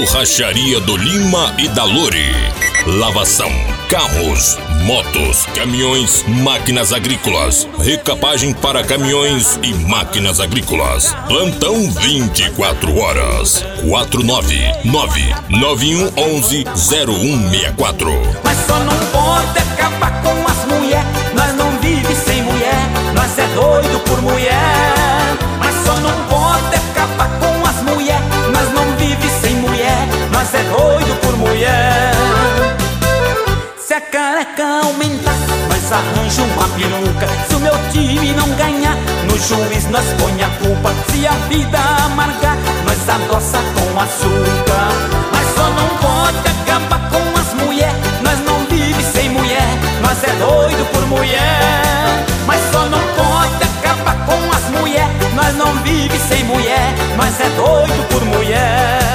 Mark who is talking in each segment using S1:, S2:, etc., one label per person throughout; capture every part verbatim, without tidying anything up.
S1: Borracharia do Lima e da Lore. Lavação, carros, motos, caminhões, máquinas agrícolas. Recapagem para caminhões e máquinas agrícolas. Plantão vinte e quatro horas. quatro nove nove nove um um um zero um seis quatro.
S2: Mas só não pode acabar com as mulher. Nós não vive sem mulher. Nós é doido por mulher. Mas só não pode acabar com as mulher. Nós não vive sem mulher. Nós é doido por mulher. Se a careca aumentar, nós arranja uma peruca. Se o meu time não ganhar, no juiz nós põe a culpa. Se a vida amargar, nós adoça com açúcar. Mas só não pode acabar com as mulher. Nós não vive sem mulher. Nós é doido por mulher. Mas só não pode acabar com as mulher. Nós não vive sem mulher. Nós é doido por mulher.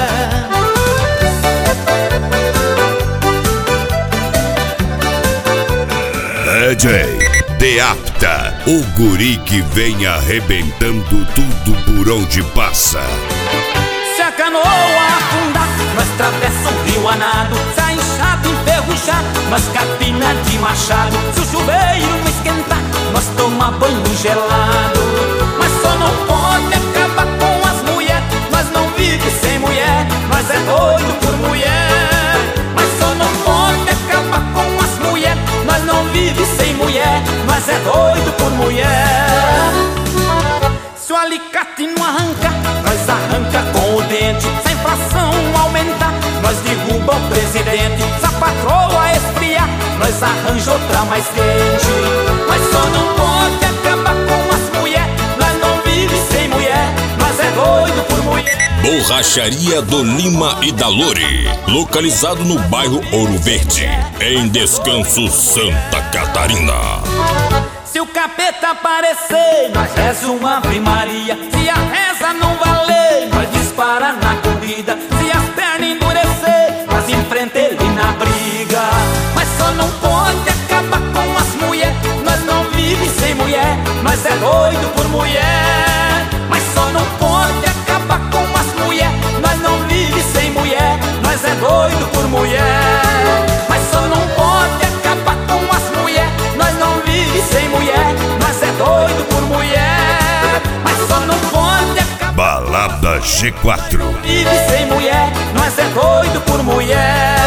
S3: D J Deapta, o guri que vem arrebentando tudo por onde passa.
S2: Se a canoa afundar, nós atravessa o rio a nado. Se a enxada enferrujar, nós capina de machado. Se o chuveiro esquentar, nós toma banho gelado. Mas só não pode acabar com as mulher. Nós não vive sem mulher. Nós é doido por mulher. Mas só não pode acabar com as mulher. Nós não vive sem mulher. Nós é doido por mulher. Se o alicate não arranca, nós arranca com o dente. Se a inflação aumentar, nós derruba o presidente. Se a patroa esfriar, nós arranja outra mais quente. Mas só não pode acabar com as mulher. Nós não vive sem mulher. Nós é doido por mulher.
S1: Borracharia do Lima e da Lore, localizado no bairro Ouro Verde, em Descanso, Santa Catarina.
S2: Se o capeta aparecer, nós reza uma Ave Maria. Se a reza não valer, nós dispara na corrida. Se as pernas endurecer, nós enfrenta ele na briga. Mas só não pode acabar com as mulher. Nós não vive sem mulher. Nós é doido por mulher. Mas só não pode acabar com as mulher. Nós não vive sem mulher. Nós é doido por mulher. Mas só não pode acabar com as mulher. Nós não vive sem mulher. Nós é doido por mulher. Mas só não pode acabar.
S3: Balada G quatro.
S2: Vive sem mulher. Nós é doido por mulher.